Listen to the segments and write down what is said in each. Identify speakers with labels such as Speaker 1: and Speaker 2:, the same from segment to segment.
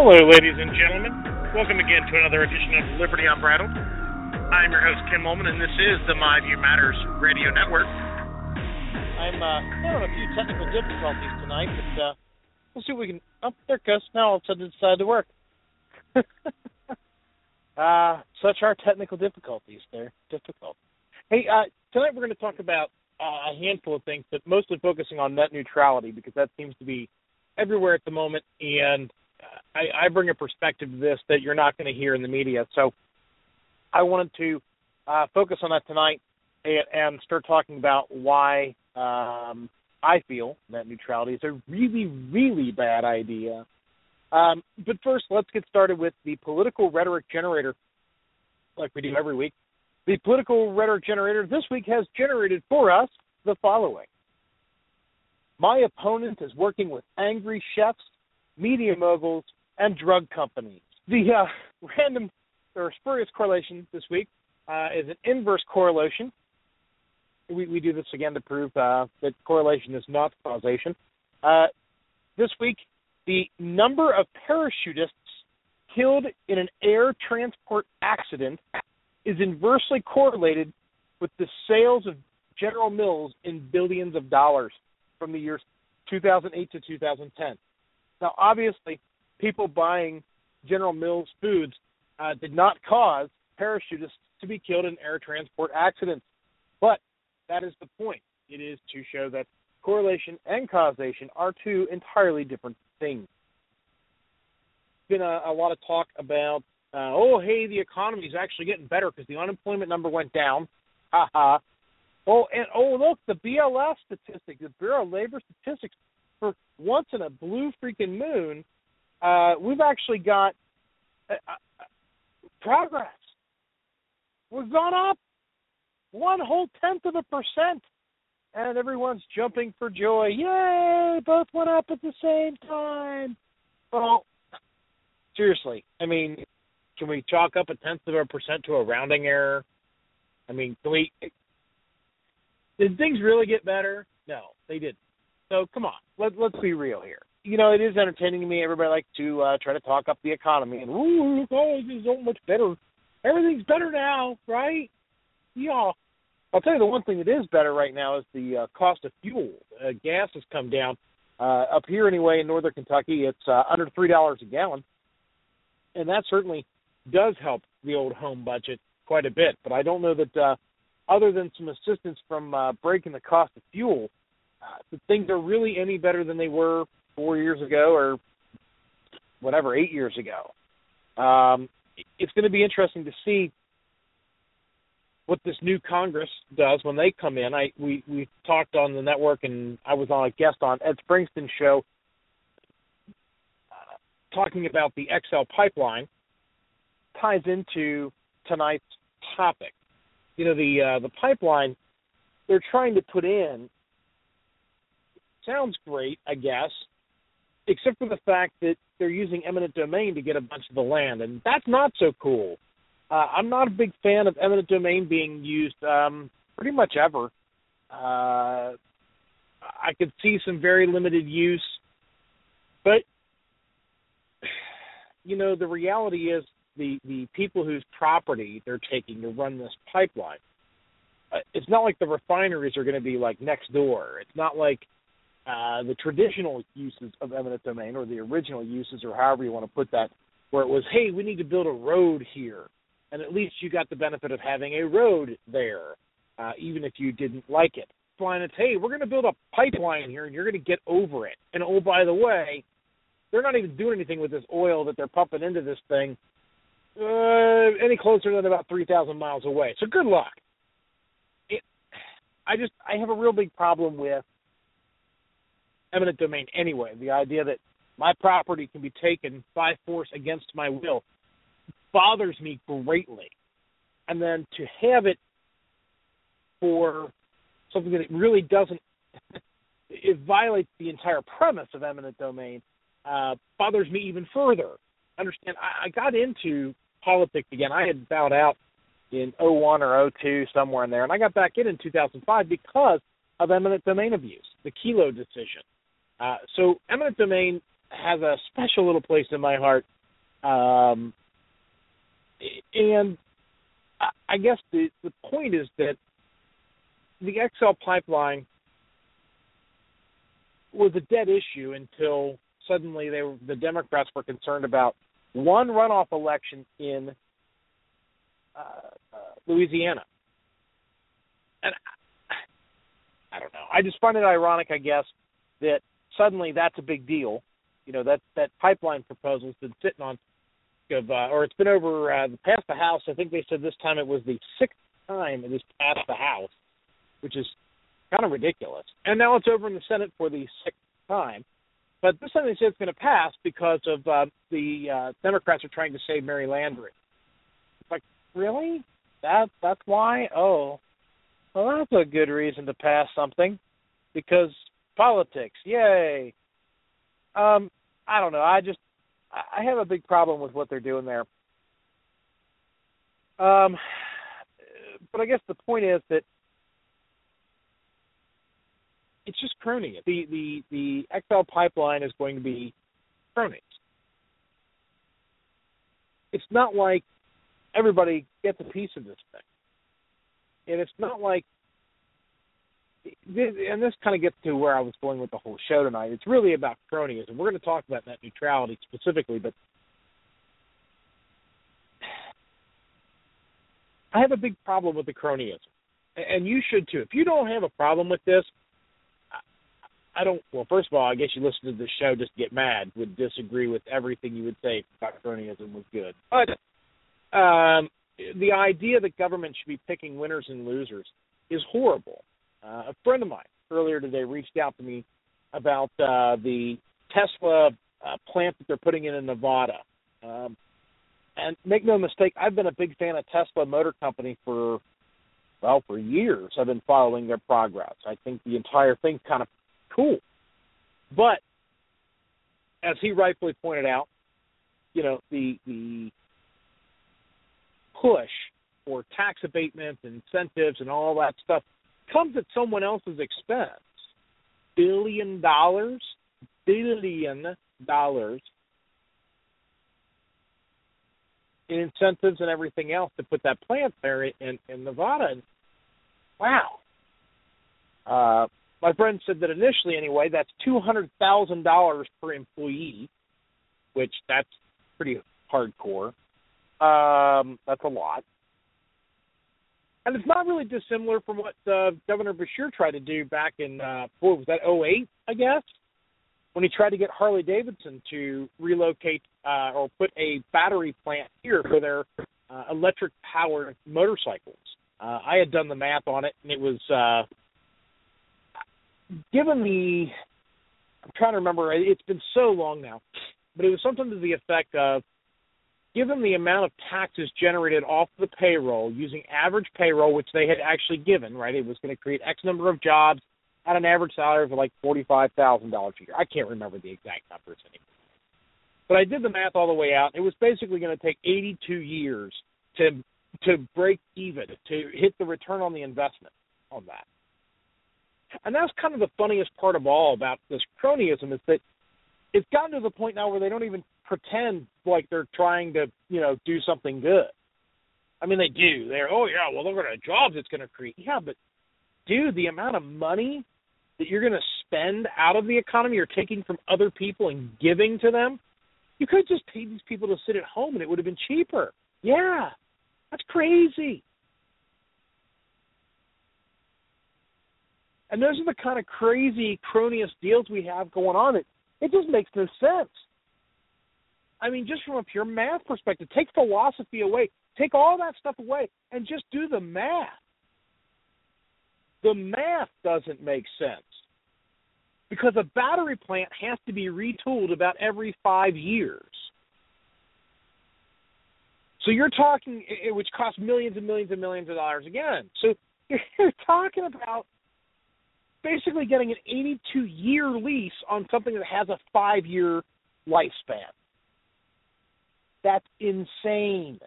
Speaker 1: Hello, ladies and gentlemen. Welcome again to another edition of Liberty Unbridled. I'm your host, Kim Ullman, and this is the My View Matters Radio Network. I'm having a few technical difficulties tonight, but we'll see if we can... Oh, there it goes. Now all of a sudden it decided to work. Such are technical difficulties. They're difficult. Hey, tonight we're going to talk about a handful of things, but mostly focusing on net neutrality because that seems to be everywhere at the moment, and I bring a perspective to this that you're not going to hear in the media. So I wanted to focus on that tonight and start talking about why I feel net neutrality is a really, really bad idea. But first, let's get started with the political rhetoric generator, like we do every week. The political rhetoric generator this week has generated for us the following. My opponent is working with angry chefs, media moguls, and drug companies. The random or spurious correlation this week is an inverse correlation. We do this again to prove that correlation is not causation. This week, the number of parachutists killed in an air transport accident is inversely correlated with the sales of General Mills in billions of dollars from the years 2008 to 2010. Now, obviously, people buying General Mills foods did not cause parachutists to be killed in air transport accidents. But that is the point. It is to show that correlation and causation are two entirely different things. There's been a lot of talk about, the economy is actually getting better because the unemployment number went down. Ha-ha. Look, the BLS statistics, the Bureau of Labor Statistics, for once in a blue freaking moon, we've actually got progress. We've gone up 0.1%, and everyone's jumping for joy. Yay! Both went up at the same time. Well, seriously, I mean, can we chalk up 0.1% to a rounding error? I mean, did things really get better? No, they didn't. So come on, let's be real here. You know, it is entertaining to me. Everybody likes to try to talk up the economy and it's so much better. Everything's better now, right? Yeah. I'll tell you the one thing that is better right now is the cost of fuel. Gas has come down. Up here anyway in northern Kentucky, it's under $3 a gallon, and that certainly does help the old home budget quite a bit. But I don't know that other than some assistance from breaking the cost of fuel, that things are really any better than they were 4 years ago or 8 years ago. It's going to be interesting to see what this new Congress does when they come in. We talked on the network, and I was on a guest on Ed Springsteen's show talking about the XL pipeline. Ties into tonight's topic. You know, the pipeline they're trying to put in sounds great, I guess, except for the fact that they're using eminent domain to get a bunch of the land, and that's not so cool. I'm not a big fan of eminent domain being used pretty much ever. I could see some very limited use, but, you know, the reality is the people whose property they're taking to run this pipeline, it's not like the refineries are going to be like next door. It's not like the traditional uses of eminent domain or the original uses or however you want to put that, where it was, hey, we need to build a road here. And at least you got the benefit of having a road there, even if you didn't like it. Fine, it's, hey, we're going to build a pipeline here, and you're going to get over it. And, oh, by the way, they're not even doing anything with this oil that they're pumping into this thing any closer than about 3,000 miles away. So good luck. I have a real big problem with eminent domain anyway. The idea that my property can be taken by force against my will bothers me greatly. And then to have it for something that it really doesn't, it violates the entire premise of eminent domain, bothers me even further. Understand, I got into politics again. I had bowed out in 01 or 02, somewhere in there, and I got back in 2005 because of eminent domain abuse, the Kelo decision. So eminent domain has a special little place in my heart Um, and I guess the point is that the XL pipeline was a dead issue until suddenly the Democrats were concerned about one runoff election in Louisiana. And I don't know. I just find it ironic, I guess, that suddenly that's a big deal. You know, that pipeline proposal's been sitting on, or it's been over past the House. I think they said this time it was the sixth time it has passed the House, which is kind of ridiculous. And now it's over in the Senate for the sixth time. But this time they say it's going to pass because of the Democrats are trying to save Mary Landrieu. It's like, really? That's why? Oh, well, that's a good reason to pass something, because politics, yay. I don't know. I have a big problem with what they're doing there. But I guess the point is that it's just cronyism. The XL pipeline is going to be cronies. It's not like everybody gets a piece of this thing. And it's not like, and this kind of gets to where I was going with the whole show tonight. It's really about cronyism. We're going to talk about net neutrality specifically, but I have a big problem with the cronyism. And you should too. If you don't have a problem with this, I don't, well, first of all, I guess you listen to this show just to get mad, would disagree with everything you would say about cronyism was good. But the idea that government should be picking winners and losers is horrible. A friend of mine earlier today reached out to me about the Tesla plant that they're putting in Nevada. And make no mistake, I've been a big fan of Tesla Motor Company for years. I've been following their progress. I think the entire thing's kind of cool. But as he rightfully pointed out, you know, the push for tax abatement and incentives and all that stuff comes at someone else's expense. $1 billion in incentives and everything else to put that plant there in Nevada. And wow. My friend said that initially, anyway, that's $200,000 per employee, which that's pretty hardcore. That's a lot. And it's not really dissimilar from what Governor Beshear tried to do back in, what was that, 2008, I guess, when he tried to get Harley-Davidson to relocate or put a battery plant here for their electric-powered motorcycles. I had done the math on it, and it was, I'm trying to remember, it's been so long now, but it was something to the effect of, given the amount of taxes generated off the payroll, using average payroll, which they had actually given, right? It was going to create X number of jobs at an average salary of like $45,000 a year. I can't remember the exact numbers anymore. But I did the math all the way out. It was basically going to take 82 years to break even, to hit the return on the investment on that. And that's kind of the funniest part of all about this cronyism, is that it's gotten to the point now where they don't even pretend like they're trying to, you know, do something good. I mean, they do. They're, oh, yeah, well, look at the jobs it's going to create. Yeah, but, dude, the amount of money that you're going to spend out of the economy or taking from other people and giving to them, you could have just paid these people to sit at home and it would have been cheaper. Yeah, that's crazy. And those are the kind of crazy, cronyist deals we have going on. It just makes no sense. I mean, just from a pure math perspective, take philosophy away, take all that stuff away, and just do the math. The math doesn't make sense, because a battery plant has to be retooled about every 5 years. So you're talking, which costs millions and millions and millions of dollars again. So you're talking about basically getting an 82-year lease on something that has a 5-year lifespan. That's insane.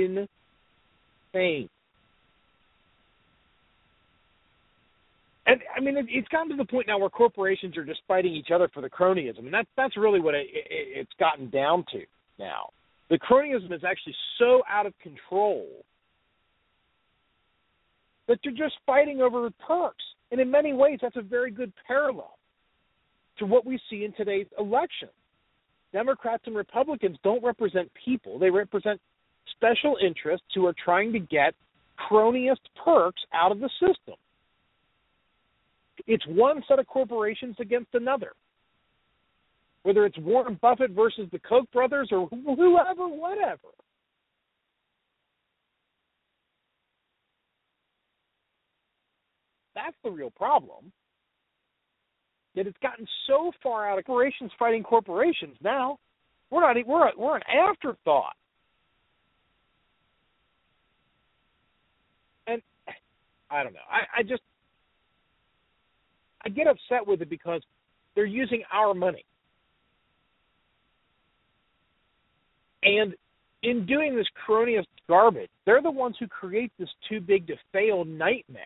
Speaker 1: Insane. And I mean, it's gotten to the point now where corporations are just fighting each other for the cronyism, and that's really what it's gotten down to now. The cronyism is actually so out of control that you're just fighting over perks. And in many ways, that's a very good parallel to what we see in today's election. Democrats and Republicans don't represent people. They represent special interests who are trying to get cronyist perks out of the system. It's one set of corporations against another. Whether it's Warren Buffett versus the Koch brothers or whoever, whatever. That's the real problem. Yet it's gotten so far out of corporations fighting corporations now. We're an afterthought. And I don't know. I get upset with it because they're using our money. And in doing this cronyist garbage, they're the ones who create this too big to fail nightmare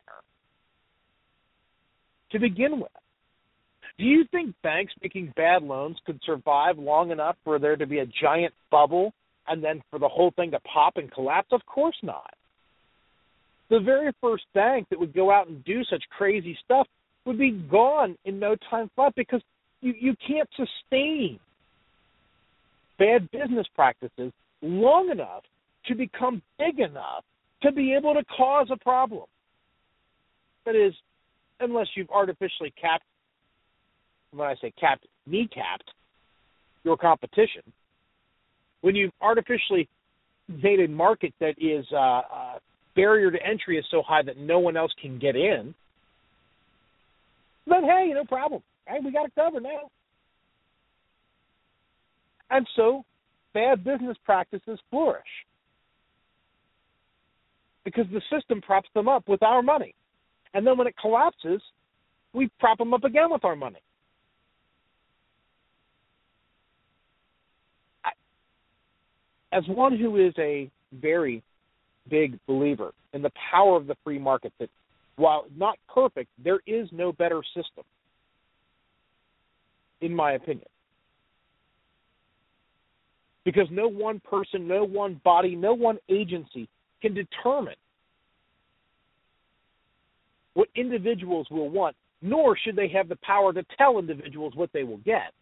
Speaker 1: to begin with. Do you think banks making bad loans could survive long enough for there to be a giant bubble and then for the whole thing to pop and collapse? Of course not. The very first bank that would go out and do such crazy stuff would be gone in no time flat because you can't sustain bad business practices long enough to become big enough to be able to cause a problem. That is, unless you've artificially capped, when I say capped, kneecapped your competition, when you've artificially made a market that is barrier to entry is so high that no one else can get in, then hey, no problem. Hey, we got it covered now. And so bad business practices flourish because the system props them up with our money. And then when it collapses, we prop them up again with our money. As one who is a very big believer in the power of the free market, that while not perfect, there is no better system, in my opinion. Because no one person, no one body, no one agency can determine what individuals will want, nor should they have the power to tell individuals what they will get.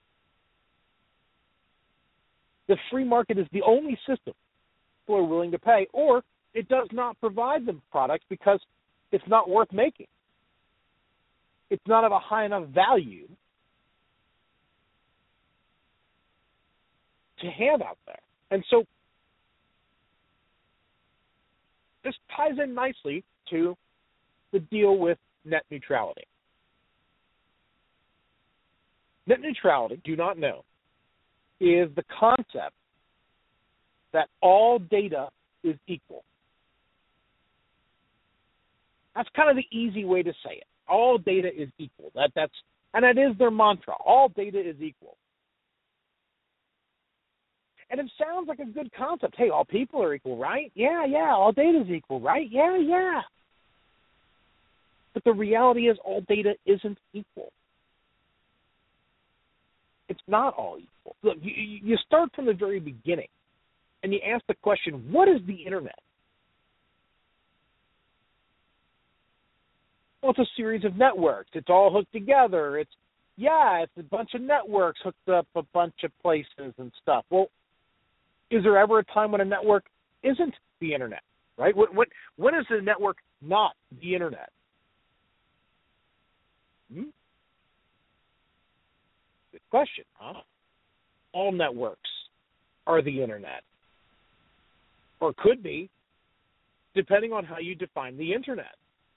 Speaker 1: The free market is the only system people are willing to pay, or it does not provide them products because it's not worth making. It's not of a high enough value to have out there. And so this ties in nicely to the deal with net neutrality. Net neutrality, do not know, is the concept that all data is equal. That's kind of the easy way to say it. All data is equal. That is their mantra. All data is equal. And it sounds like a good concept. Hey, all people are equal, right? Yeah, all data is equal, right? Yeah. But the reality is all data isn't equal. It's not all equal. Look, you start from the very beginning, and you ask the question, what is the Internet? Well, it's a series of networks. It's all hooked together. It's a bunch of networks hooked up a bunch of places and stuff. Well, is there ever a time when a network isn't the Internet, right? When is the network not the Internet? Good question, huh? All networks are the Internet. Or could be, depending on how you define the Internet.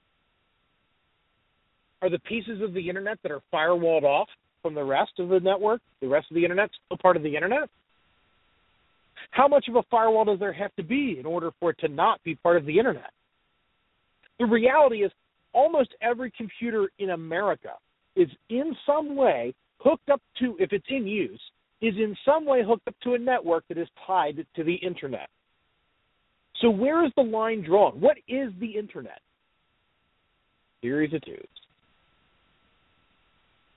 Speaker 1: Are the pieces of the Internet that are firewalled off from the rest of the network, the rest of the Internet, still part of the Internet? How much of a firewall does there have to be in order for it to not be part of the Internet? The reality is almost every computer in America is in some way hooked up to, if it's in use, is in some way hooked up to a network that is tied to the Internet. So where is the line drawn? What is the Internet? Series of tubes.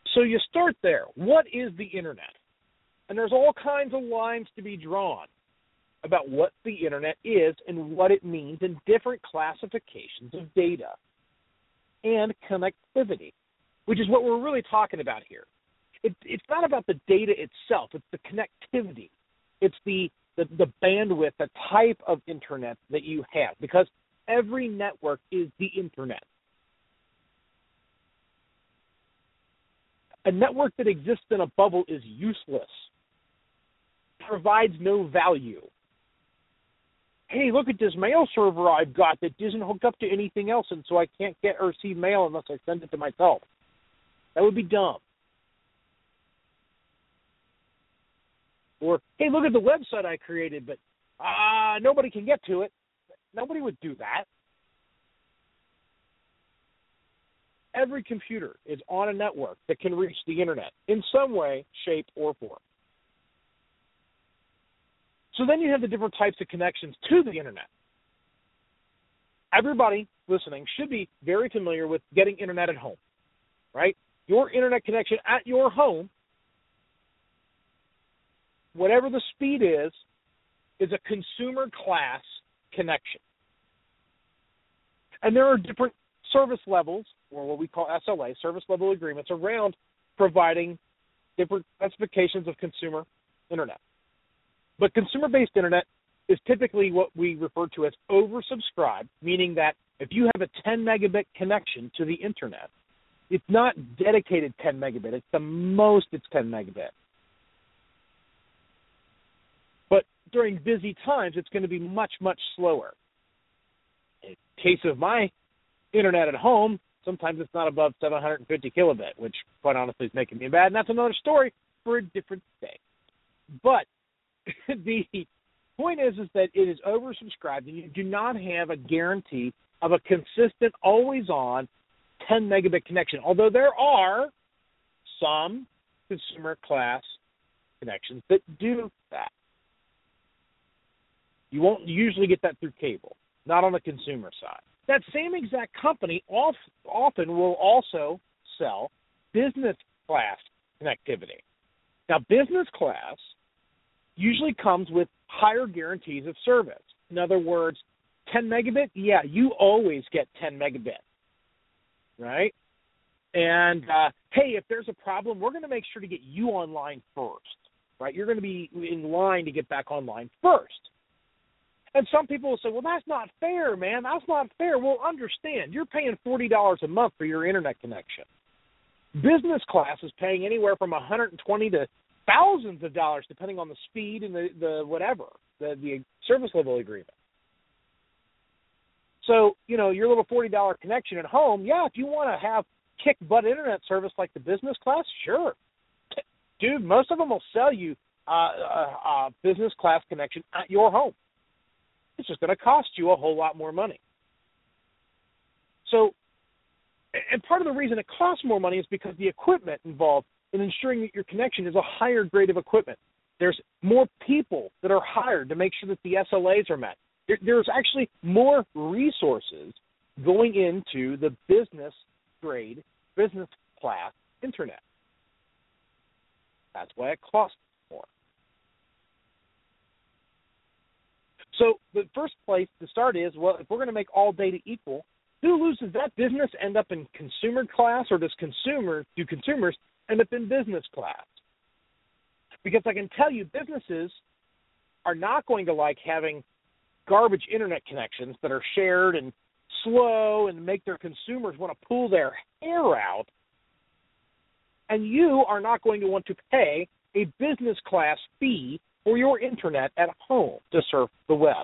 Speaker 1: So you start there. What is the Internet? And there's all kinds of lines to be drawn about what the Internet is and what it means in different classifications of data and connectivity, which is what we're really talking about here. It's not about the data itself. It's the connectivity. It's the bandwidth, the type of Internet that you have, because every network is the Internet. A network that exists in a bubble is useless, provides no value. Hey, look at this mail server I've got that isn't hooked up to anything else, and so I can't get or receive mail unless I send it to myself. That would be dumb. Or, hey, look at the website I created, but nobody can get to it. Nobody would do that. Every computer is on a network that can reach the Internet in some way, shape, or form. So then you have the different types of connections to the Internet. Everybody listening should be very familiar with getting Internet at home, right? Your Internet connection at your home, whatever the speed is a consumer class connection. And there are different service levels, or what we call SLA, service level agreements, around providing different specifications of consumer Internet. But consumer-based Internet is typically what we refer to as oversubscribed, meaning that if you have a 10 megabit connection to the Internet, it's not dedicated 10 megabit. It's the most it's 10 megabit. But during busy times, it's going to be much, much slower. In the case of my Internet at home, sometimes it's not above 750 kilobit, which quite honestly is making me mad, and that's another story for a different day. But the point is that it is oversubscribed, and you do not have a guarantee of a consistent, always-on 10 megabit connection, although there are some consumer class connections that do that. You won't usually get that through cable, not on the consumer side. That same exact company often will also sell business class connectivity. Now, business class usually comes with higher guarantees of service. In other words, 10 megabit, yeah, you always get 10 megabit, right? And, hey, if there's a problem, we're going to make sure to get you online first, right? You're going to be in line to get back online first. And some people will say, well, that's not fair, man. That's not fair. Well, understand, you're paying $40 a month for your Internet connection. Business class is paying anywhere from $120 to thousands of dollars, depending on the speed and the whatever, the service level agreement. So, you know, your little $40 connection at home, yeah, if you want to have kick-butt Internet service like the business class, sure. Dude, most of them will sell you a business class connection at your home. It's just going to cost you a whole lot more money. So, and part of the reason it costs more money is because the equipment involved in ensuring that your connection is a higher grade of equipment. There's more people that are hired to make sure that the SLAs are met. There's actually more resources going into the business grade, business class Internet. That's why it costs more. So the first place to start is, well, if we're going to make all data equal, who loses? That business end up in consumer class, or do consumers end up in business class? Because I can tell you, businesses are not going to like having garbage Internet connections that are shared and slow and make their consumers want to pull their hair out. And you are not going to want to pay a business class fee for your Internet at home to surf the web.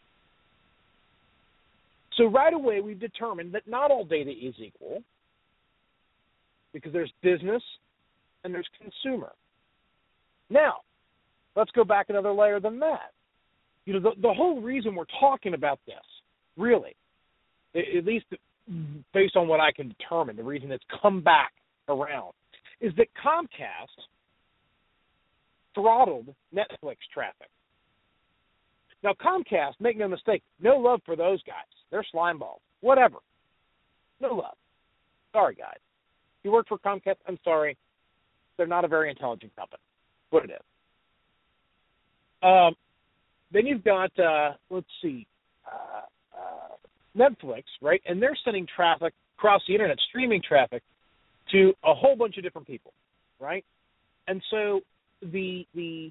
Speaker 1: So right away, we've determined that not all data is equal, because there's business and there's consumer. Now, let's go back another layer than that. You know, the whole reason we're talking about this, really, at least based on what I can determine, the reason it's come back around, is that Comcast throttled Netflix traffic. Now, Comcast, make no mistake, no love for those guys. They're slime balls. Whatever. No love. Sorry, guys. If you work for Comcast, I'm sorry. they're not a very intelligent company. What it is. Then you've got, Netflix, right? And they're sending traffic across the internet, streaming traffic, to a whole bunch of different people, right? And so the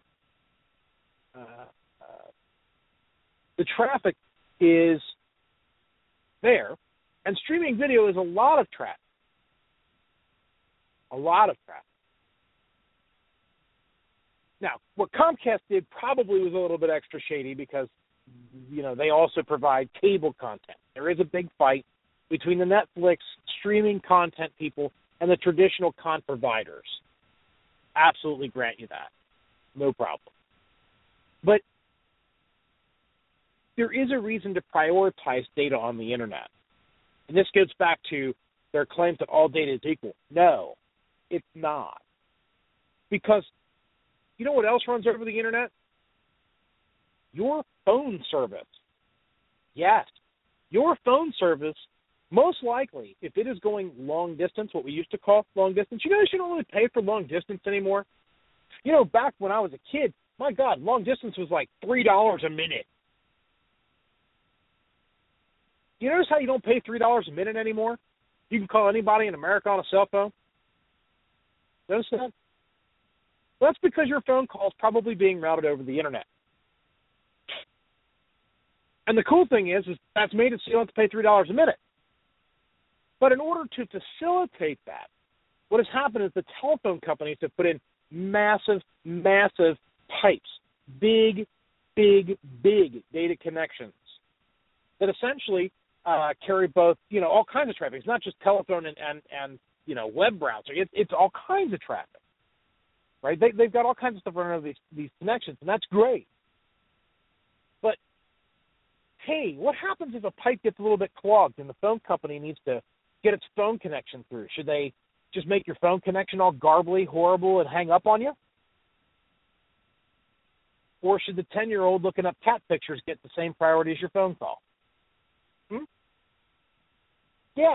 Speaker 1: traffic is there, and streaming video is a lot of traffic. A lot of traffic. Now, what Comcast did probably was a little bit extra shady because, they also provide cable content. There is a big fight between the Netflix streaming content people and the traditional content providers. Absolutely grant you that. No problem. But there is a reason to prioritize data on the internet. And this goes back to their claims that all data is equal. No, it's not. Because you know what else runs over the internet? Your phone service. Yes, your phone service, most likely, if it is going long distance, what we used to call long distance, you don't really pay for long distance anymore. Back when I was a kid, my God, long distance was like $3 a minute. You notice how you don't pay $3 a minute anymore? You can call anybody in America on a cell phone. Notice that? Well, that's because your phone call is probably being routed over the internet. And the cool thing is that's made it so you don't have to pay $3 a minute. But in order to facilitate that, what has happened is the telephone companies have put in massive, massive pipes, big data connections that essentially carry both, all kinds of traffic. It's not just telephone and web browser. It's all kinds of traffic, right? They've got all kinds of stuff running over these connections, and that's great. But, hey, what happens if a pipe gets a little bit clogged and the phone company needs to get its phone connection through? Should they just make your phone connection all garbly, horrible, and hang up on you? Or should the 10-year-old looking up cat pictures get the same priority as your phone call? Yeah.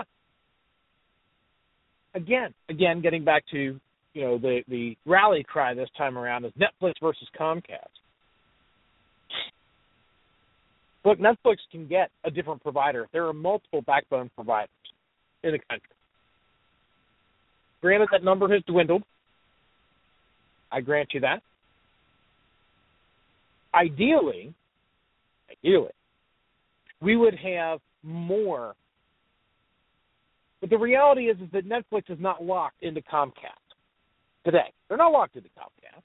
Speaker 1: Again, getting back to, the rally cry this time around is Netflix versus Comcast. Look, Netflix can get a different provider. There are multiple backbone providers in the country. Granted, that number has dwindled. I grant you that. Ideally, we would have more. But the reality is that Netflix is not locked into Comcast today. They're not locked into Comcast.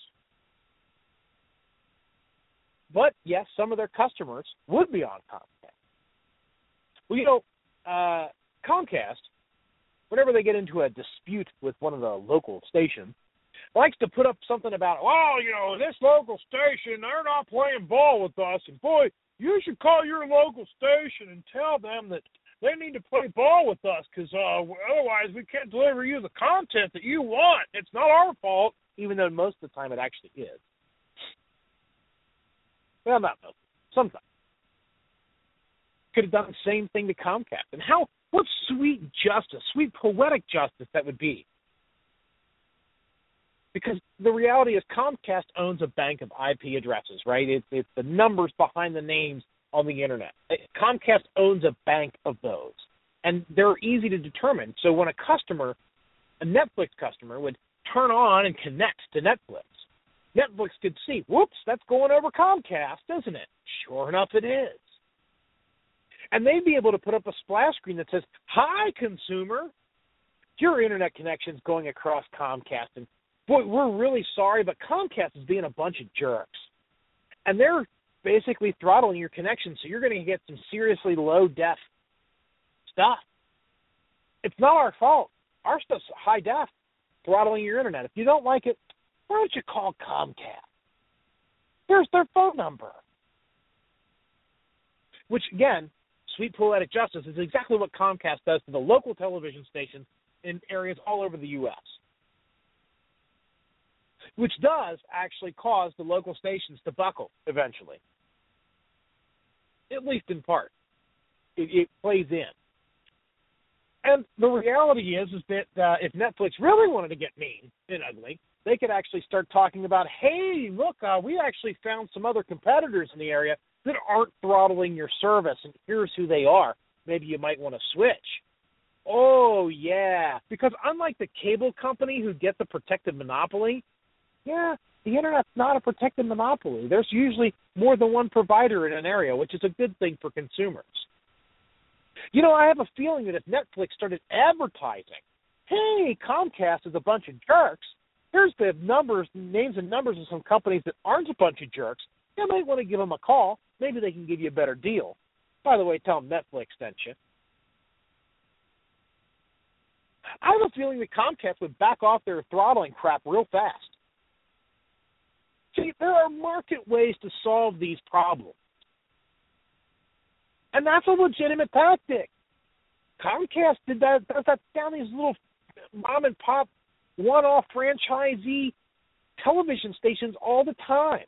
Speaker 1: But, yes, some of their customers would be on Comcast. Well, Comcast, whenever they get into a dispute with one of the local stations, likes to put up something about, this local station, they're not playing ball with us, and boy, you should call your local station and tell them that they need to play ball with us because otherwise we can't deliver you the content that you want. It's not our fault, even though most of the time it actually is. Well, not most. Sometimes. Could have done the same thing to Comcast. And what sweet justice, sweet poetic justice that would be. Because the reality is Comcast owns a bank of IP addresses, right? It's the numbers behind the names on the internet. Comcast owns a bank of those. And they're easy to determine. So when a Netflix customer would turn on and connect to Netflix, Netflix could see, whoops, that's going over Comcast, isn't it? Sure enough, it is. And they'd be able to put up a splash screen that says, hi, consumer, your internet connection's going across Comcast. And, boy, we're really sorry, but Comcast is being a bunch of jerks. And they're basically throttling your connection, so you're going to get some seriously low-def stuff. It's not our fault. Our stuff's high-def, throttling your internet. If you don't like it, why don't you call Comcast? Here's their phone number. Which, again, sweet poetic justice is exactly what Comcast does to the local television stations in areas all over the U.S., which does actually cause the local stations to buckle eventually, at least in part. It plays in. And the reality is that if Netflix really wanted to get mean and ugly, they could actually start talking about, hey, look, we actually found some other competitors in the area that aren't throttling your service, and here's who they are. Maybe you might want to switch. Oh, yeah, because unlike the cable company who gets a protected monopoly, yeah, the Internet's not a protected monopoly. There's usually more than one provider in an area, which is a good thing for consumers. You know, I have a feeling that if Netflix started advertising, hey, Comcast is a bunch of jerks, here's the names and numbers of some companies that aren't a bunch of jerks, you might want to give them a call. Maybe they can give you a better deal. By the way, tell them Netflix sent you. I have a feeling that Comcast would back off their throttling crap real fast. See, there are market ways to solve these problems. And that's a legitimate tactic. Comcast does that down these little mom-and-pop, one-off franchisee television stations all the time.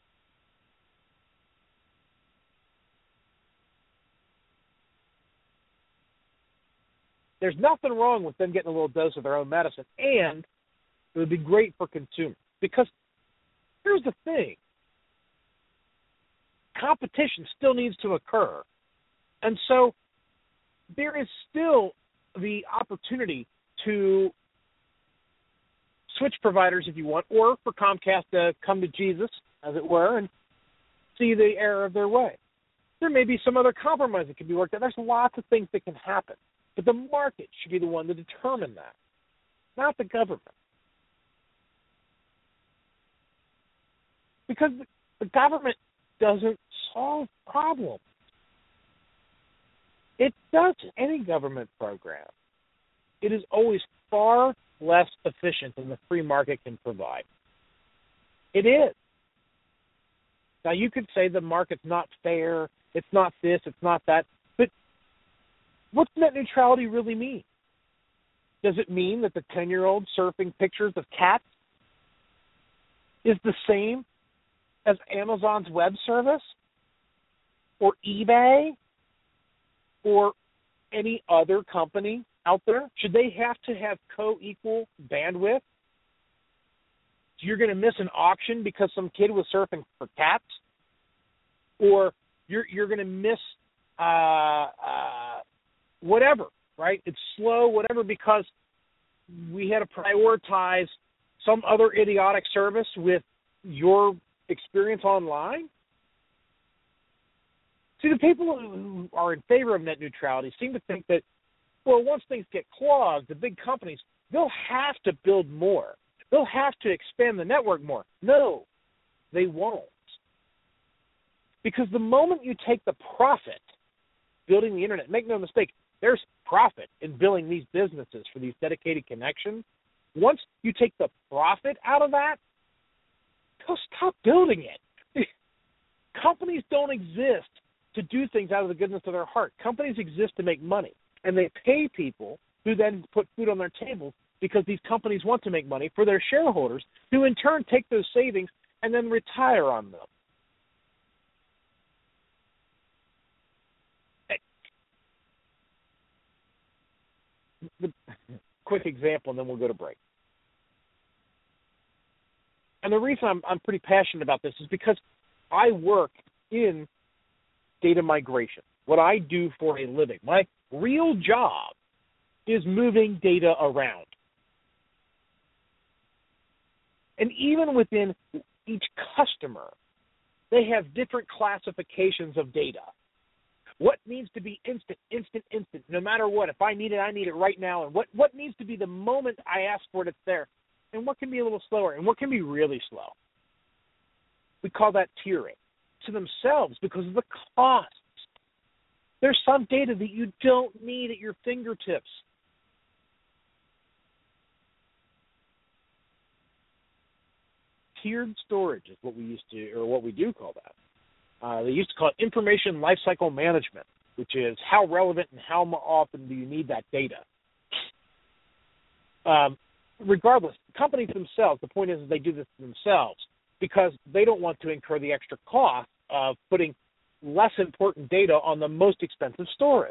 Speaker 1: There's nothing wrong with them getting a little dose of their own medicine, and it would be great for consumers. Because here's the thing. Competition still needs to occur. And so there is still the opportunity to switch providers if you want, or for Comcast to come to Jesus, as it were, and see the error of their way. There may be some other compromise that can be worked out. There's lots of things that can happen. But the market should be the one to determine that, not the government. Because the government doesn't solve problems. It doesn't. Any government program. It is always far less efficient than the free market can provide. It is. Now, you could say the market's not fair, it's not this, it's not that, but what's net neutrality really mean? Does it mean that the 10-year-old surfing pictures of cats is the same as Amazon's web service or eBay or any other company out there? Should they have to have co-equal bandwidth? So you're going to miss an auction because some kid was surfing for cats? Or you're going to miss whatever, right? It's slow, whatever, because we had to prioritize some other idiotic service with your experience online? See, the people who are in favor of net neutrality seem to think that, well, once things get clogged, the big companies, they'll have to build more. They'll have to expand the network more. No, they won't. Because the moment you take the profit building the Internet, make no mistake, there's profit in building these businesses for these dedicated connections. Once you take the profit out of that, they'll stop building it. Companies don't exist to do things out of the goodness of their heart. Companies exist to make money, and they pay people who then put food on their tables because these companies want to make money for their shareholders, who in turn take those savings and then retire on them. The quick example, and then we'll go to break. And the reason I'm pretty passionate about this is because I work in data migration, what I do for a living. My real job is moving data around. And even within each customer, they have different classifications of data. What needs to be instant, no matter what. If I need it right now. And what needs to be the moment I ask for it, it's there. And what can be a little slower, and what can be really slow. We call that tiering to themselves because of the costs. There's some data that you don't need at your fingertips. Tiered storage is what we used to, or what we do call that. They used to call it information lifecycle management, which is how relevant and how often do you need that data. Regardless, companies themselves, the point is they do this themselves because they don't want to incur the extra cost of putting less important data on the most expensive storage.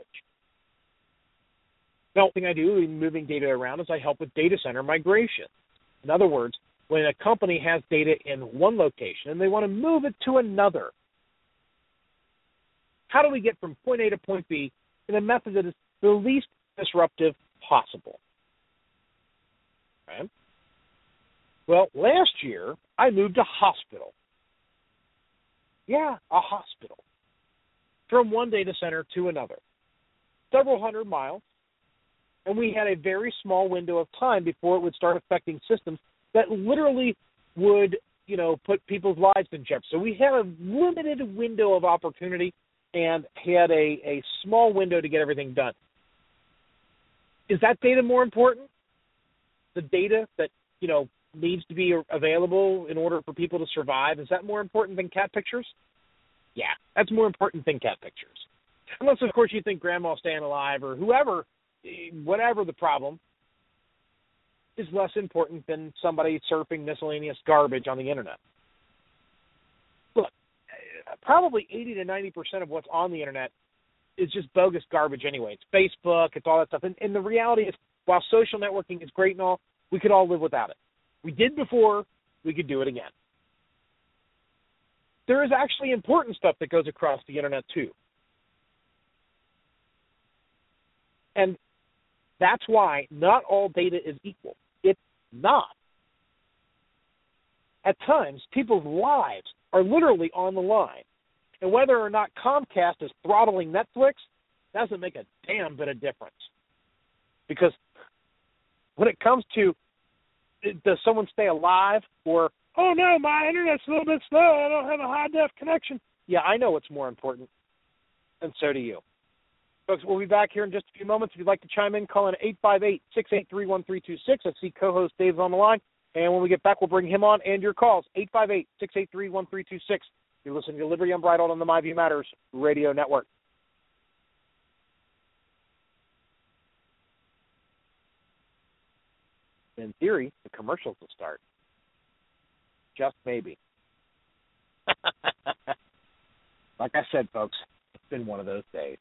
Speaker 1: Now, the thing I do in moving data around is I help with data center migration. In other words, when a company has data in one location and they want to move it to another? How do we get from point A to point B in a method that is the least disruptive possible? Okay. Well, last year, I moved a hospital. Yeah, a hospital. From one data center to another. Several hundred miles. And we had a very small window of time before it would start affecting systems that literally would, put people's lives in jeopardy. So we had a limited window of opportunity and had a small window to get everything done. Is that data more important? The data that, needs to be available in order for people to survive, is that more important than cat pictures? Yeah, that's more important than cat pictures. Unless, of course, you think grandma's staying alive or whoever, whatever the problem, is less important than somebody surfing miscellaneous garbage on the internet. Look, probably 80 to 90% of what's on the internet is just bogus garbage anyway. It's Facebook, it's all that stuff. And the reality is, while social networking is great and all, we could all live without it. We did before, we could do it again. There is actually important stuff that goes across the internet too. And that's why not all data is equal. It's not. At times, people's lives are literally on the line. And whether or not Comcast is throttling Netflix doesn't make a damn bit of difference. Because when it comes to, does someone stay alive, or, oh no, my internet's a little bit slow, I don't have a high-def connection. Yeah, I know what's more important, and so do you. Folks, we'll be back here in just a few moments. If you'd like to chime in, call in 858-683-1326. I see co-host Dave's on the line. And when we get back, we'll bring him on and your calls, 858-683-1326. You're listening to Liberty Unbridled on the My View Matters Radio Network. In theory, the commercials will start. Just maybe. Like I said, folks, it's been one of those days.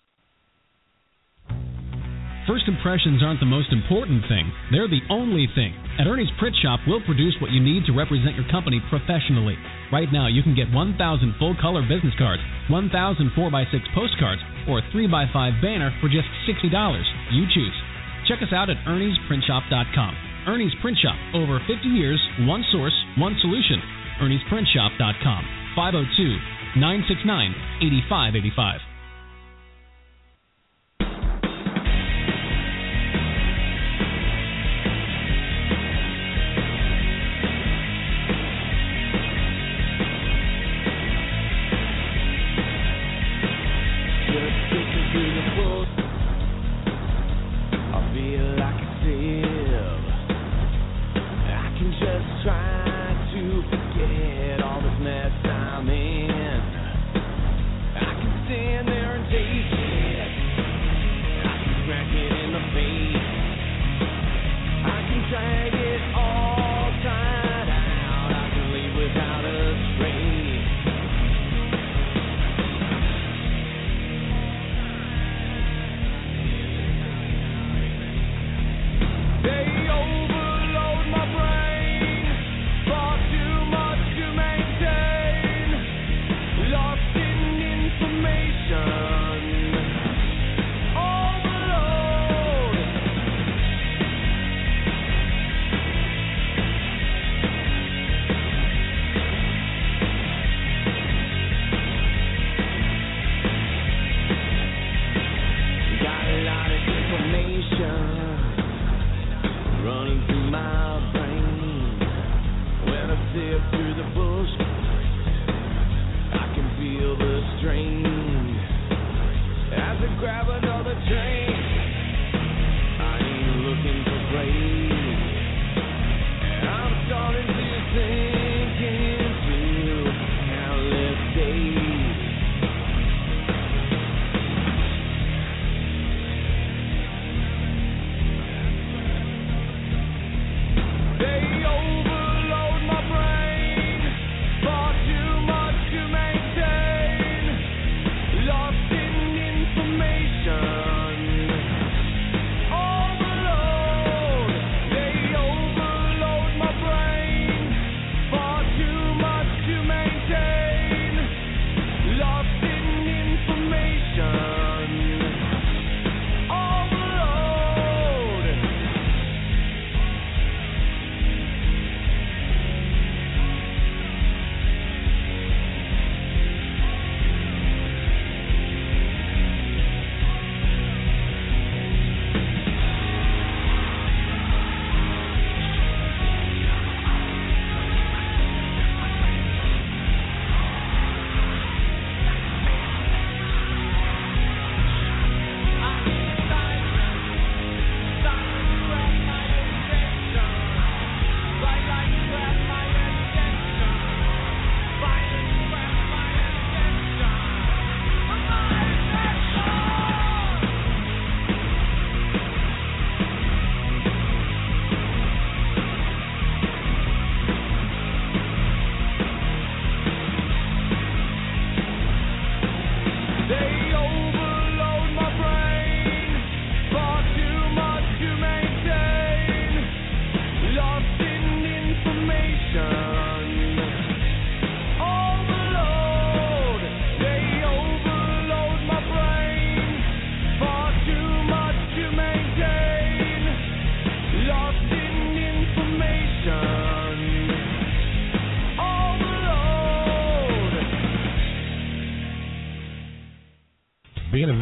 Speaker 2: First impressions aren't the most important thing. They're the only thing. At Ernie's Print Shop, we'll produce what you need to represent your company professionally. Right now, you can get 1,000 full-color business cards, 1,000 4x6 postcards, or a 3x5 banner for just $60. You choose. Check us out at Ernie'sPrintShop.com. Ernie's Print Shop. Over 50 years, one source, one solution. Ernie'sPrintShop.com. 502-969-8585.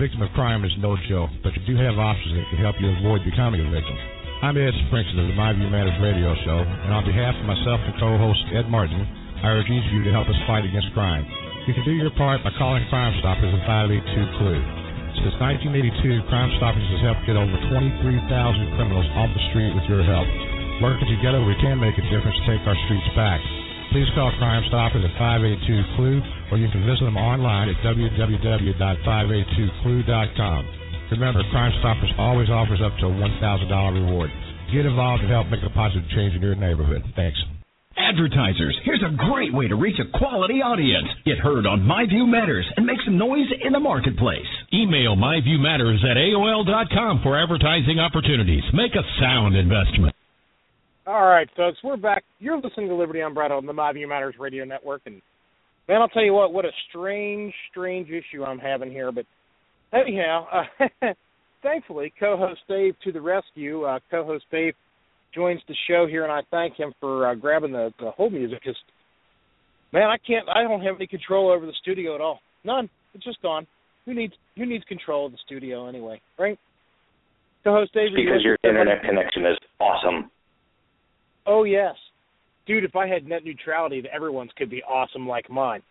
Speaker 3: victim of crime is no joke, but you do have options that can help you avoid becoming a victim. I'm Ed Springston of the My View Matters radio show, and on behalf of myself and co-host Ed Martin, I urge each of you to help us fight against crime. You can do your part by calling Crime Stoppers at 582-CLUE. Since 1982, Crime Stoppers has helped get over 23,000 criminals off the street with your help. Working together, we can make a difference to take our streets back. Please call Crime Stoppers at 582-CLUE, or you can visit them online at www.582clue.com. Remember, Crime Stoppers always offers up to a $1,000 reward. Get involved and help make a positive change in your neighborhood. Thanks.
Speaker 4: Advertisers, here's a great way to reach a quality audience. Get heard on My View Matters and make some noise in the marketplace.
Speaker 5: Email myviewmatters@aol.com for advertising opportunities. Make a sound investment.
Speaker 1: All right, folks, we're back. You're listening to Liberty Umbrella on the My View Matters radio network. And, man, I'll tell you what a strange issue I'm having here. But anyhow, thankfully, co-host Dave to the rescue. Co-host Dave joins the show here, and I thank him for grabbing the hold music because, man, I don't have any control over the studio at all. None. It's just gone. Who needs control of the studio anyway, right? Co-host Dave.
Speaker 6: Because your internet connection is awesome.
Speaker 1: Oh, yes. Dude, if I had net neutrality, everyone's could be awesome like mine.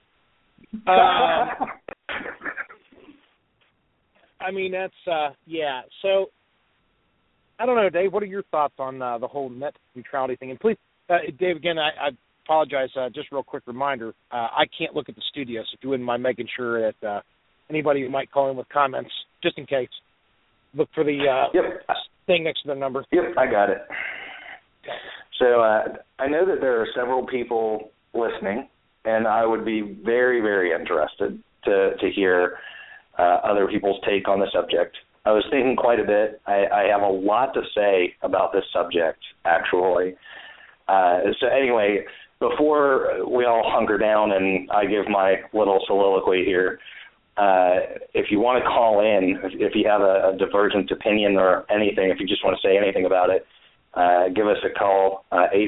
Speaker 1: I mean, that's, yeah. So, I don't know, Dave, what are your thoughts on the whole net neutrality thing? And please, Dave, again, I apologize, just real quick reminder, I can't look at the studio, so if you wouldn't mind making sure that anybody who might call in with comments, just in case, look for the thing next to the number.
Speaker 6: Yep, I got it. So I know that there are several people listening, and I would be very, very interested to hear other people's take on the subject. I was thinking quite a bit. I have a lot to say about this subject, actually. So anyway, before we all hunker down and I give my little soliloquy here, if you want to call in, if you have a divergent opinion or anything, if you just want to say anything about it, give us a call,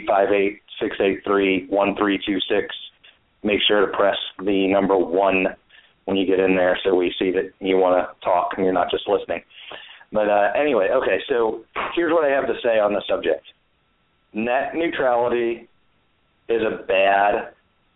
Speaker 6: 858-683-1326. Make sure to press the number 1 when you get in there so we see that you want to talk and you're not just listening. But anyway, okay, so here's what I have to say on the subject. Net neutrality is a bad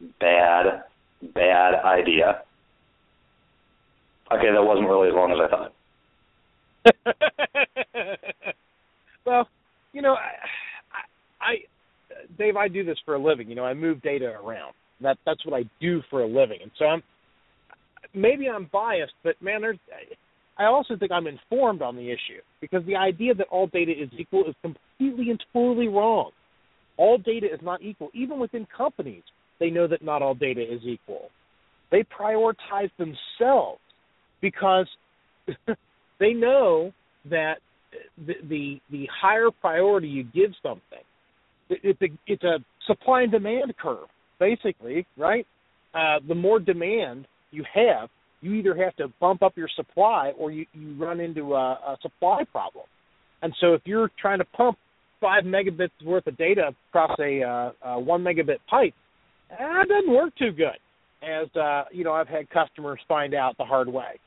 Speaker 6: idea. Okay, that wasn't really as long as I thought.
Speaker 1: Well, you know, I Dave, I do this for a living. You know, I move data around. That's what I do for a living. And so maybe I'm biased, but, man, I also think I'm informed on the issue because the idea that all data is equal is completely and totally wrong. All data is not equal. Even within companies, they know that not all data is equal. They prioritize themselves because they know that the higher priority you give something, it's a supply and demand curve, basically, right? The more demand you have, you either have to bump up your supply or you run into a supply problem. And so if you're trying to pump 5 megabits worth of data across a 1 megabit pipe, that doesn't work too good, as you know, I've had customers find out the hard way.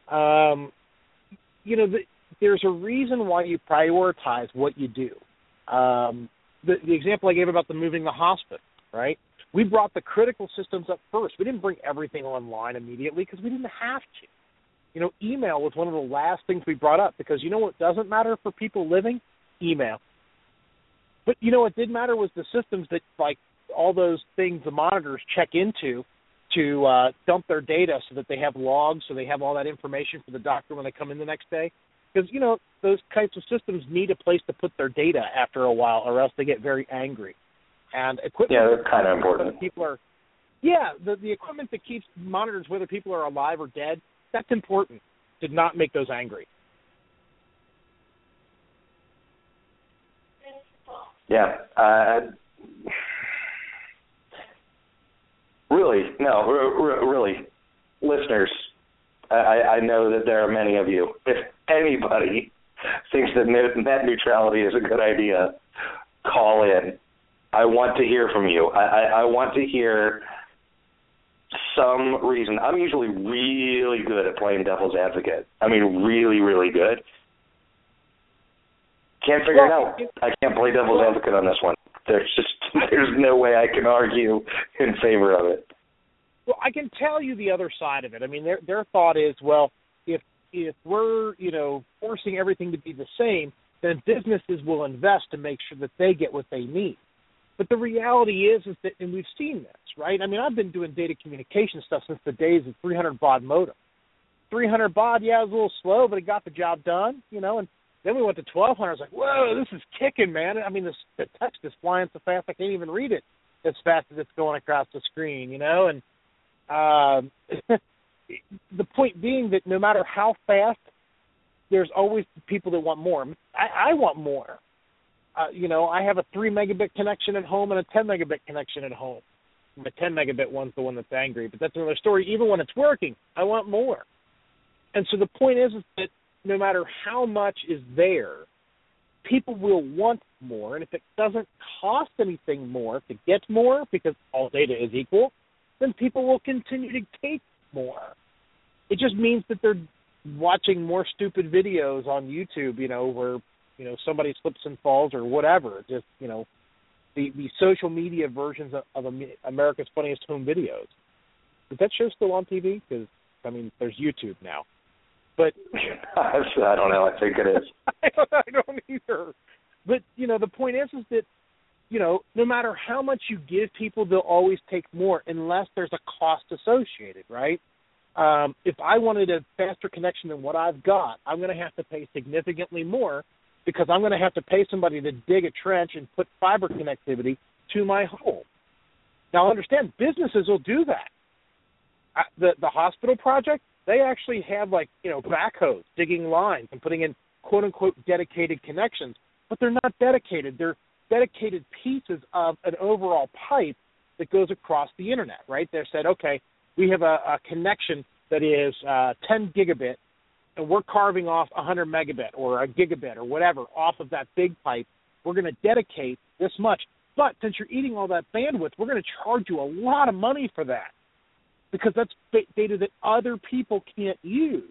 Speaker 1: You know, there's a reason why you prioritize what you do. The example I gave about moving the hospital, right? We brought the critical systems up first. We didn't bring everything online immediately because we didn't have to. You know, email was one of the last things we brought up because you know what doesn't matter for people living? Email. But you know what did matter was the systems that, like, all those things the monitors check into to dump their data so that they have logs, so they have all that information for the doctor when they come in the next day. Because, you know, those types of systems need a place to put their data after a while or else they get very angry. And equipment,
Speaker 6: yeah, that's kind of important.
Speaker 1: The equipment that keeps monitors whether people are alive or dead, that's important to not make those angry.
Speaker 6: Yeah. Really, listeners, I know that there are many of you. If anybody thinks that net neutrality is a good idea, call in. I want to hear from you. I want to hear some reason, I'm usually really good at playing devil's advocate. I mean, really, really good. Can't figure it out. I can't play devil's advocate on this one. There's no way I can argue in favor of it.
Speaker 1: Well, I can tell you the other side of it. I mean, their thought is, well, if we're, forcing everything to be the same, then businesses will invest to make sure that they get what they need. But the reality is that, and we've seen this, right? I mean, I've been doing data communication stuff since the days of 300 baud modem. 300 baud, yeah, it was a little slow, but it got the job done, and then we went to 1200. I was like, whoa, this is kicking, man. I mean, the text is flying so fast I can't even read it as fast as it's going across the screen, and the point being that no matter how fast, there's always people that want more. I want more. I have a 3 megabit connection at home and a 10 megabit connection at home. The 10 megabit one's the one that's angry, but that's another story. Even when it's working, I want more. And so the point is that no matter how much is there, people will want more. And if it doesn't cost anything more to get more, because all data is equal, then people will continue to take more. It just means that they're watching more stupid videos on YouTube, where, somebody slips and falls or whatever. Just, the social media versions of America's Funniest Home Videos. Is that show still on TV? Because, there's YouTube now. But
Speaker 6: I don't know. I think it is.
Speaker 1: I don't either. But, the point is that, no matter how much you give people, they'll always take more unless there's a cost associated, right? If I wanted a faster connection than what I've got, I'm going to have to pay significantly more because I'm going to have to pay somebody to dig a trench and put fiber connectivity to my home. Now, understand, businesses will do that. The hospital project, they actually have, backhoes digging lines and putting in, quote-unquote, dedicated connections. But they're not dedicated. They're dedicated pieces of an overall pipe that goes across the Internet, right? They said, okay, we have a connection that is 10 gigabit, and we're carving off 100 megabit or a gigabit or whatever off of that big pipe. We're going to dedicate this much. But since you're eating all that bandwidth, we're going to charge you a lot of money for that because that's data that other people can't use.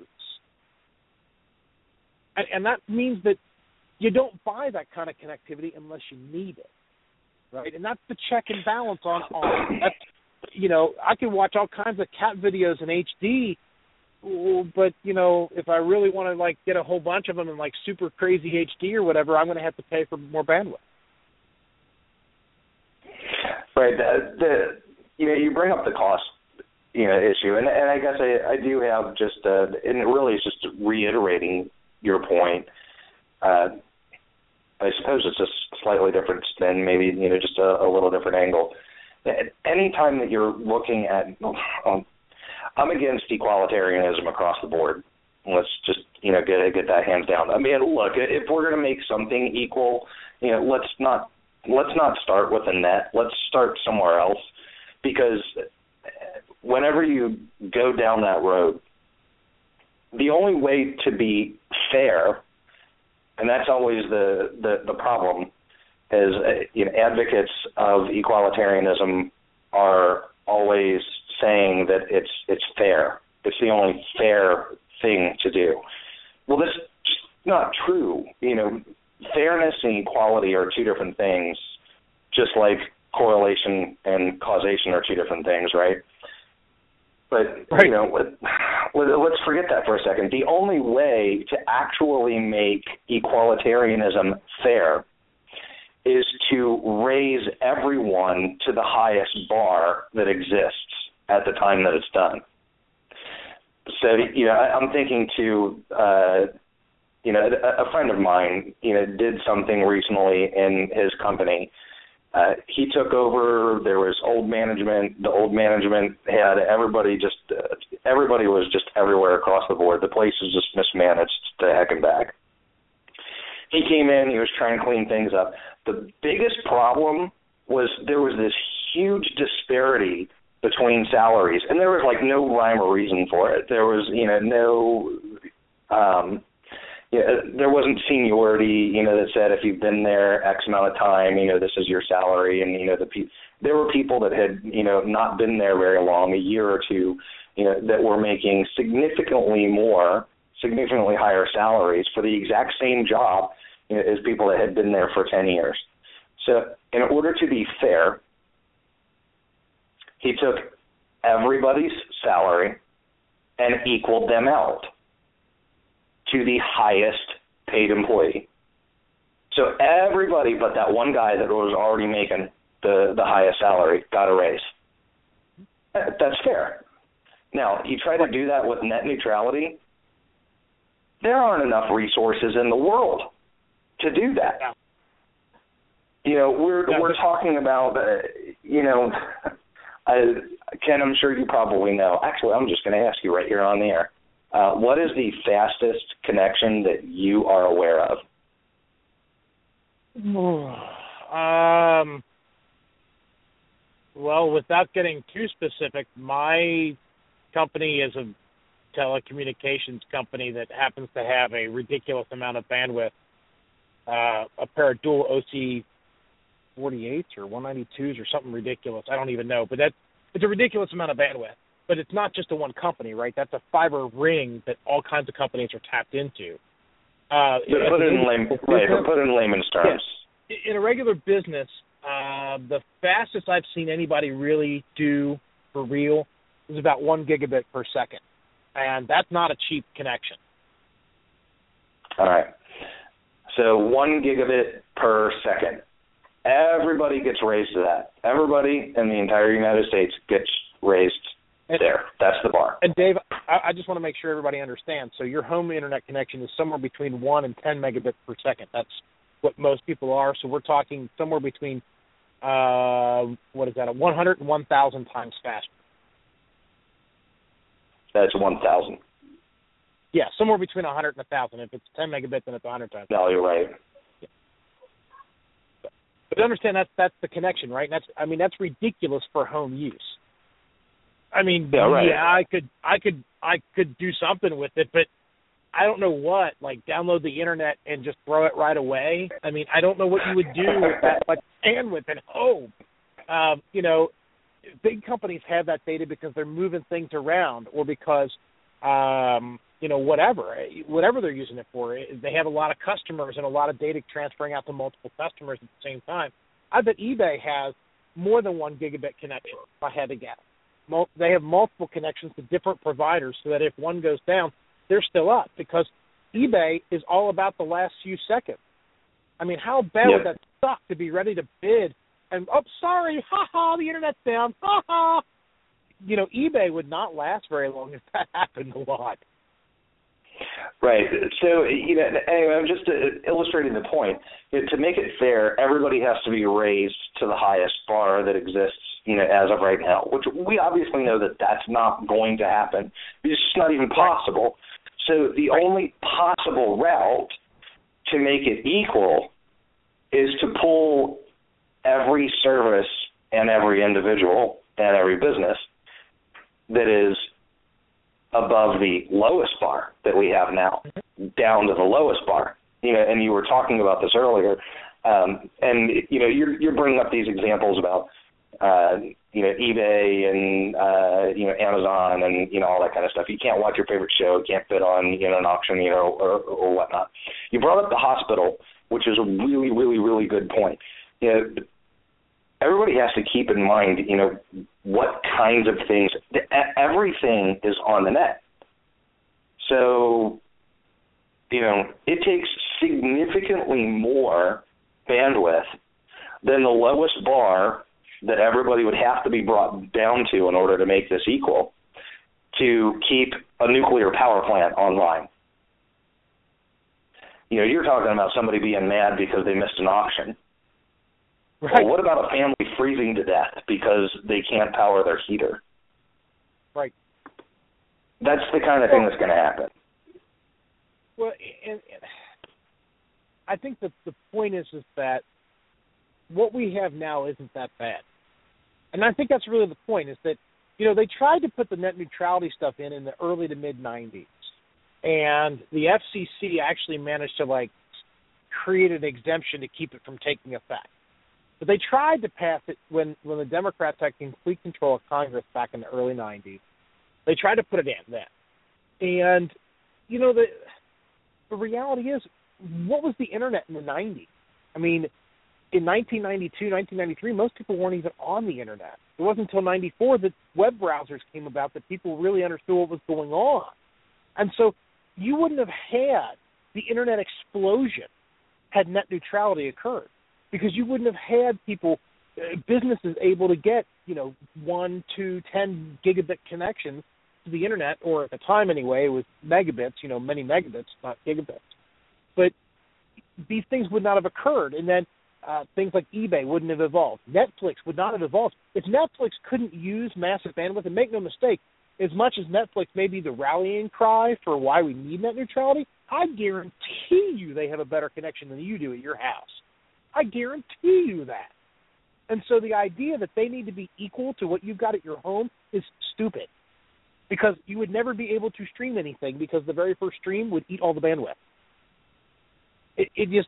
Speaker 1: And that means that you don't buy that kind of connectivity unless you need it, right? And that's the check and balance on that's, I can watch all kinds of cat videos in HD, but, if I really want to, get a whole bunch of them in, super crazy HD or whatever, I'm going to have to pay for more bandwidth.
Speaker 6: Right. You bring up the cost, issue, and I guess I do have just, and it really is just reiterating your point. I suppose it's just slightly different spin, maybe, just a little different angle. Any time that you're looking at, I'm against equalitarianism across the board. Let's just, get that hands down. I mean, look, if we're going to make something equal, let's not start with a net. Let's start somewhere else, because whenever you go down that road, the only way to be fair, and that's always the problem, is advocates of equalitarianism are always saying that it's fair. It's the only fair thing to do. Well, that's just not true. Fairness and equality are two different things, just like correlation and causation are two different things, right? But,
Speaker 1: right.
Speaker 6: Let's forget that for a second. The only way to actually make equalitarianism fair is to raise everyone to the highest bar that exists at the time that it's done. So, I'm thinking to, a friend of mine, did something recently in his company. He took over. There was old management. The old management had everybody was just everywhere across the board. The place was just mismanaged to heck and back. He came in. He was trying to clean things up. The biggest problem was there was this huge disparity between salaries, and there was no rhyme or reason for it. There was there wasn't seniority, that said if you've been there X amount of time, this is your salary. And, there were people that had, not been there very long, a year or two, that were making significantly higher salaries for the exact same job as people that had been there for 10 years. So in order to be fair, he took everybody's salary and equaled them out to the highest paid employee. So everybody but that one guy that was already making the highest salary got a raise. That's fair. Now, you try to do that with net neutrality, there aren't enough resources in the world to do that. We're talking about, Ken, I'm sure you probably know. Actually, I'm just going to ask you right here on the air. What is the fastest connection that you are aware of?
Speaker 1: Well, without getting too specific, my company is a telecommunications company that happens to have a ridiculous amount of bandwidth, a pair of dual OC 48s or 192s or something ridiculous. I don't even know, but it's a ridiculous amount of bandwidth. But it's not just a one company, right? That's a fiber ring that all kinds of companies are tapped into.
Speaker 6: Put it in layman's terms.
Speaker 1: Yeah. In a regular business, the fastest I've seen anybody really do for real is about 1 gigabit per second. And that's not a cheap connection.
Speaker 6: All right. So 1 gigabit per second. Everybody gets raised to that. Everybody in the entire United States gets raised there. That's the bar.
Speaker 1: And Dave, I just want to make sure everybody understands. So your home internet connection is somewhere between 1 and 10 megabits per second. That's what most people are. So we're talking somewhere between, 100 and 1,000 times faster.
Speaker 6: That's 1,000.
Speaker 1: Yeah, somewhere between 100 and 1,000. If it's 10 megabits, then it's 100 times.
Speaker 6: No, you're right.
Speaker 1: Yeah. But understand that's the connection, right? And that's ridiculous for home use. I mean, I could do something with it, but I don't know what, like download the internet and just throw it right away. I mean, I don't know what you would do with that much bandwidth at home. Big companies have that data because they're moving things around or because, whatever they're using it for. They have a lot of customers and a lot of data transferring out to multiple customers at the same time. I bet eBay has more than 1 gigabit connection, if I had to guess. They have multiple connections to different providers so that if one goes down, they're still up because eBay is all about the last few seconds. I mean, how bad would that suck to be ready to bid and, sorry, the internet's down, eBay would not last very long if that happened a lot.
Speaker 6: Right. So, anyway, I'm just illustrating the point. To make it fair, everybody has to be raised to the highest bar that exists, as of right now, which we obviously know that that's not going to happen. It's just not even possible. So the only possible route to make it equal is to pull every service and every individual and every business that is above the lowest bar that we have now, down to the lowest bar. And you were talking about this earlier, and you're bringing up these examples about eBay and Amazon and all that kind of stuff. You can't watch your favorite show, you can't bid on an auction, or whatnot. You brought up the hospital, which is a really, really, really good point. Everybody has to keep in mind, what kinds of things. Everything is on the net. So, it takes significantly more bandwidth than the lowest bar that everybody would have to be brought down to in order to make this equal to keep a nuclear power plant online. You're talking about somebody being mad because they missed an auction. Right. Well, what about a family freezing to death because they can't power their heater?
Speaker 1: Right.
Speaker 6: That's the kind of thing that's going to happen.
Speaker 1: Well, and I think that the point is that what we have now isn't that bad. And I think that's really the point, is that, they tried to put the net neutrality stuff in the early to mid-'90s. and the FCC actually managed to create an exemption to keep it from taking effect. But they tried to pass it when the Democrats had complete control of Congress back in the early 90s. They tried to put it in then. And, the reality is, what was the Internet in the 90s? I mean, in 1992, 1993, most people weren't even on the Internet. It wasn't until 94 that web browsers came about that people really understood what was going on. And so you wouldn't have had the Internet explosion had net neutrality occurred, because you wouldn't have had people, businesses able to get, 1, 2, 10 gigabit connections to the Internet, or at the time anyway, it was megabits, many megabits, not gigabits. But these things would not have occurred, and then things like eBay wouldn't have evolved. Netflix would not have evolved. If Netflix couldn't use massive bandwidth, and make no mistake, as much as Netflix may be the rallying cry for why we need net neutrality, I guarantee you they have a better connection than you do at your house. I guarantee you that. And so the idea that they need to be equal to what you've got at your home is stupid, because you would never be able to stream anything, because the very first stream would eat all the bandwidth. It just...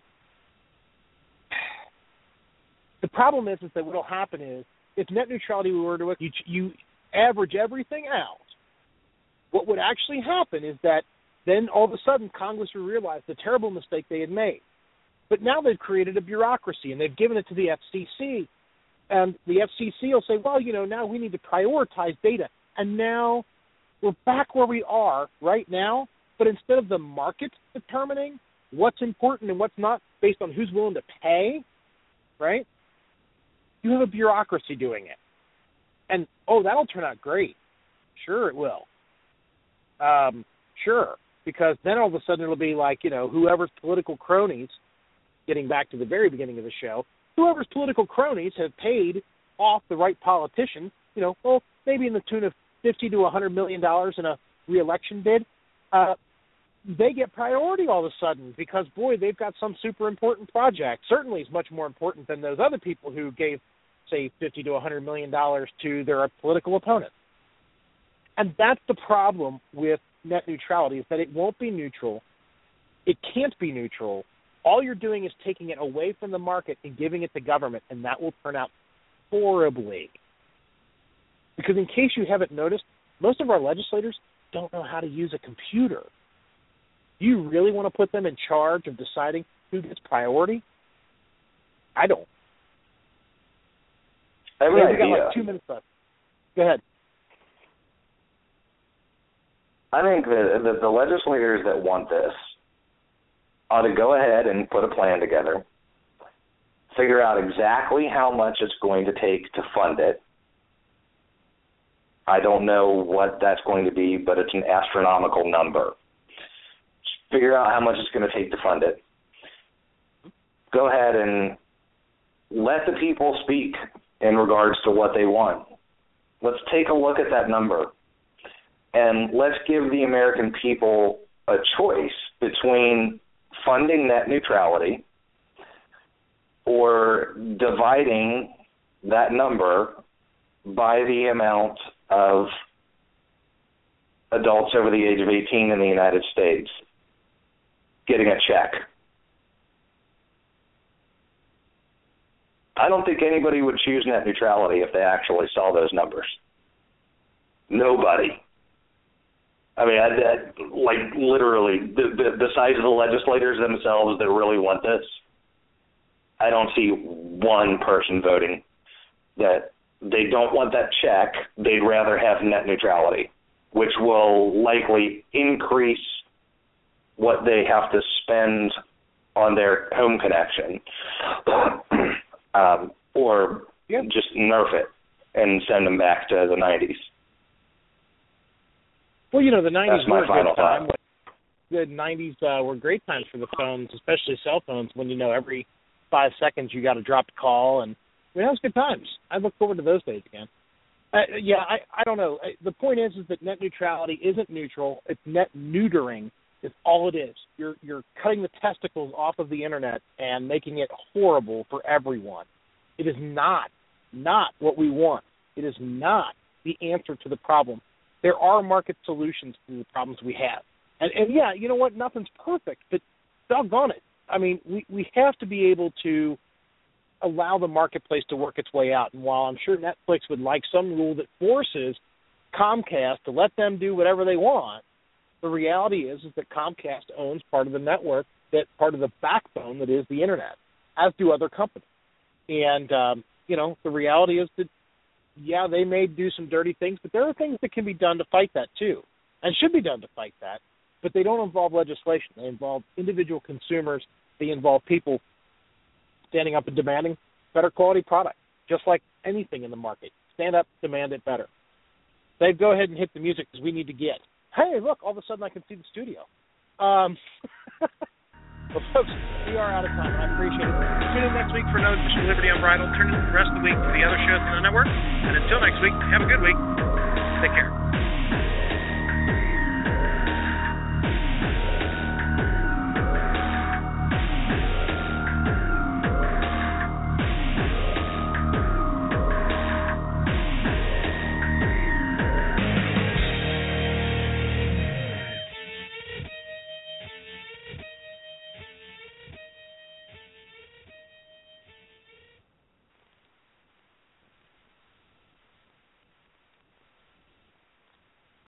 Speaker 1: The problem is that what will happen is, if net neutrality were to work, you average everything out, what would actually happen is that then all of a sudden Congress will realize the terrible mistake they had made. But now they've created a bureaucracy, and they've given it to the FCC. And the FCC will say, well, now we need to prioritize data. And now we're back where we are right now, but instead of the market determining what's important and what's not based on who's willing to pay, right, you have a bureaucracy doing it. And, that'll turn out great. Sure it will. Sure, because then all of a sudden it'll be like, whoever's political cronies, getting back to the very beginning of the show, whoever's political cronies have paid off the right politicians, maybe in the tune of $50 to $100 million in a re-election bid, they get priority all of a sudden because, boy, they've got some super important project. Certainly is much more important than those other people who gave, say, $50 to $100 million to their political opponents. And that's the problem with net neutrality, is that it won't be neutral. It can't be neutral. All you're doing is taking it away from the market and giving it to government, and that will turn out horribly. Because in case you haven't noticed, most of our legislators don't know how to use a computer. Do you really want to put them in charge of deciding who gets priority? I don't.
Speaker 6: I have an idea.
Speaker 1: We've got 2 minutes left. Go ahead.
Speaker 6: I think that the legislators that want this ought to go ahead and put a plan together, figure out exactly how much it's going to take to fund it. I don't know what that's going to be, but it's an astronomical number. Just figure out how much it's going to take to fund it. Go ahead and let the people speak in regards to what they want. Let's take a look at that number, and let's give the American people a choice between funding net neutrality or dividing that number by the amount of adults over the age of 18 in the United States getting a check. I don't think anybody would choose net neutrality if they actually saw those numbers. Nobody. I mean, literally, the size of the legislators themselves that really want this, I don't see one person voting that they don't want that check. They'd rather have net neutrality, which will likely increase what they have to spend on their home connection, or just nerf it and send them back to the 90s.
Speaker 1: Well, the 90s
Speaker 6: That's my
Speaker 1: were a
Speaker 6: final
Speaker 1: good time.
Speaker 6: thought.
Speaker 1: The 90s were great times for the phones, especially cell phones, when, every 5 seconds you got to drop a call. And that was good times. I look forward to those days again. I don't know. The point is that net neutrality isn't neutral. It's net neutering is all it is. You're cutting the testicles off of the Internet and making it horrible for everyone. It is not what we want. It is not the answer to the problem. There are market solutions to the problems we have. And yeah, you know what? Nothing's perfect, but doggone it. I mean, we have to be able to allow the marketplace to work its way out. And while I'm sure Netflix would like some rule that forces Comcast to let them do whatever they want, the reality is that Comcast owns part of the network, that part of the backbone that is the Internet, as do other companies. And, the reality is that, yeah, they may do some dirty things, but there are things that can be done to fight that too, and should be done to fight that. But they don't involve legislation. They involve individual consumers. They involve people standing up and demanding better quality product, just like anything in the market. Stand up, demand it better. Dave, go ahead and hit the music because we need to get. Hey, look, all of a sudden I can see the studio. Well, folks, we are out of time, and I appreciate it. Tune in next week for another edition of Liberty Unbridled. Turn in the rest of the week for the other shows on the network. And until next week, have a good week. Take care.